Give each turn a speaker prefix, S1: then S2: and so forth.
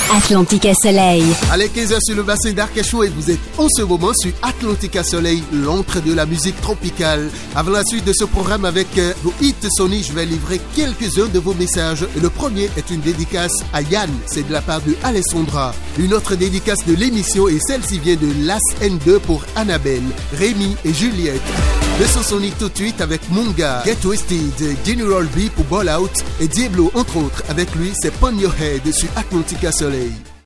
S1: Atlantica Soleil.
S2: Allez, 15h sur le bassin d'Arcachon et vous êtes en ce moment sur Atlantica Soleil, l'antre de la musique tropicale. Avant la suite de ce programme avec vos hits Sony, je vais livrer quelques-uns de vos messages. Et le premier est une dédicace à Yann, c'est de la part de Alessandra. Une autre dédicace de l'émission et celle-ci vient de Las N2 pour Annabelle, Rémi et Juliette. Le son sonique tout de suite avec Munga, Get Twisted, General B pour Ball Out et Diablo entre autres. Avec lui, c'est Pon Your Head sur Atlantica Soleil.